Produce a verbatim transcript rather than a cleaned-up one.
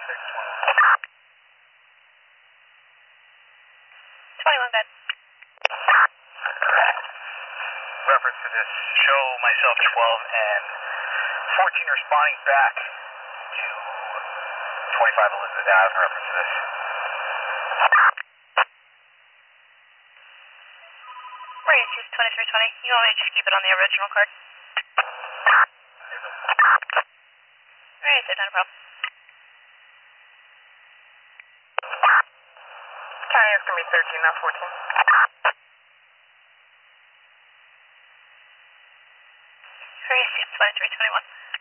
twenty-one, bed. Reference to this, show myself twelve and fourteen responding back to twenty-five Elizabeth Ave in reference to this. Maurice, use twenty-three twenty. You want me to just keep it on the original card? Alright, so not a problem. County is going to be thirteen, not fourteen. Maurice, use twenty-three twenty-one.